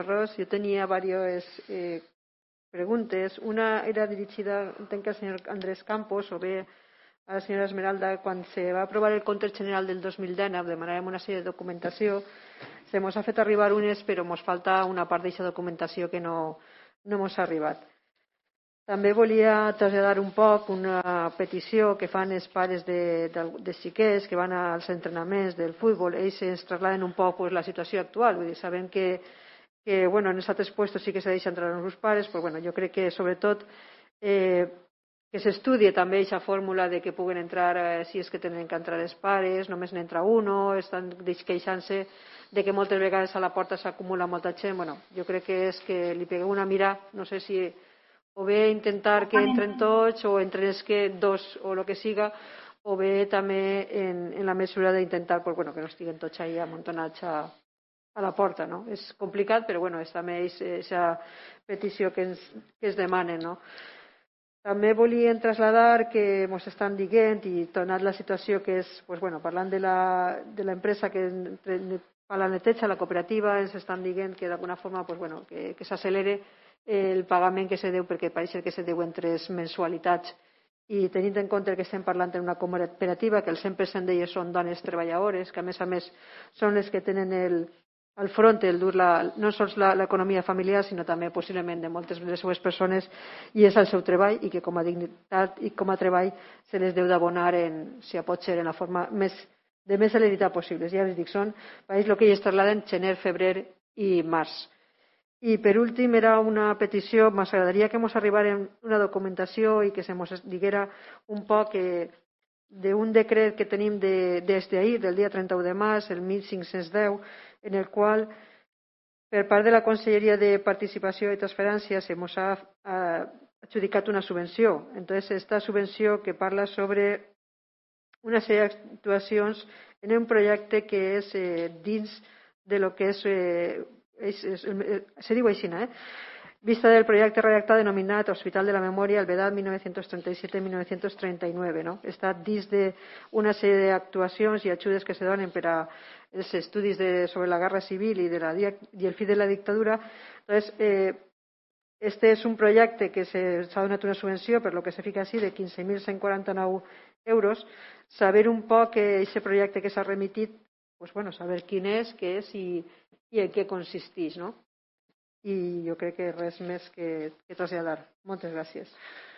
Ros. Jo tenia diverses preguntes. Una era dirigida, entenc, al senyor Andrés Campos o bé a la senyora Esmeralda. Quan se va aprovar el compte general del 2019 demanàvem una sèrie de documentació. Se mos ha fet arribar unes, però mos falta una part d'aquesta documentació que no mos ha arribat. També volia traslladar un poc una petició que fan els pares de xiquets que van als entrenaments del futbol. Ells ens trasladen un poc la situació actual. Vull dir, sabem que en els altres puestos sí que se deixa entrar els pares, però jo crec que sobretot que s'estudie també aquesta fórmula de que puguen entrar, si és que tenen que entrar els pares, només n'entra uno, estan queixant-se de que moltes vegades a la porta s'acumula molta gent. Jo crec que és que li pegueu una mirada, no sé si o bé intentar que entren tots o entren els que dos o el que siga, o bé també en la mesura d'intentar que no estiguen tots allà amuntonats a la porta. És complicat, però és també aquesta petició que es demanen. També volien traslladar que ens estan dient, i donat la situació que és, parlant de l'empresa que fa la neteja, la cooperativa, ens estan dient que d'alguna forma que s'accelere el pagament que se deu, perquè pareix que se deu en 3 mensualitats, i tenint en compte que estem parlant d'una cooperativa que el 100% d'elles són dones treballadores, que a més són les que tenen al front el dur no sols l'economia familiar, sinó també possiblement de moltes de les seues persones, i és el seu treball, i que com a dignitat i com a treball se les deu d'abonar, si pot ser, en la forma de més celeritat possible. Ja us dic, són el que ells traslladen gener, febrer i març. I per últim era una petició. M'agradaria que ens arribara una documentació i que se ens diguera un poc d'un decret que tenim des d'ahir, del dia 31 de març, el 1510, en el qual per part de la Conselleria de Participació i Transferència se ens ha adjudicat una subvenció. Entonces, esta subvenció que parla sobre una sèrie d'actuacions en un projecte que és dins de lo que és se diu així, vista del projecte redactat denominat Hospital de la Memòria Alvedad 1937-1939. Està dins d'una sèrie d'actuacions i ajudes que se donen per als estudis sobre la Guerra Civil i el fi de la dictadura. Este és un projecte que s'ha donat una subvenció, per lo que se fica així, de 15.149 euros. Saber un poc aquest projecte que s'ha remitit, saber quin és, què és i en què consisteix. I jo crec que res més que traslladar. Moltes gràcies.